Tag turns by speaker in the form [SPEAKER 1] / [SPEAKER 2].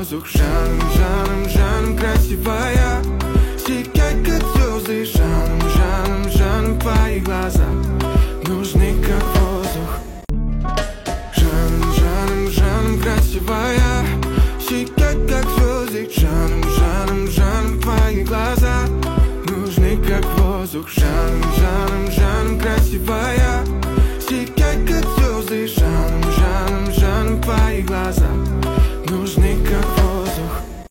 [SPEAKER 1] воздух. Жаном, жаном, жаном красивая, сияй как звезды. Жаном, жаном, жаном твои глаза нужны как воздух. Жаном, жаном, жаном красивая, сияй как звезды. Жаном, жаном, жаном твои глаза нужны как воздух. Жаном, жаном, жаном красивая,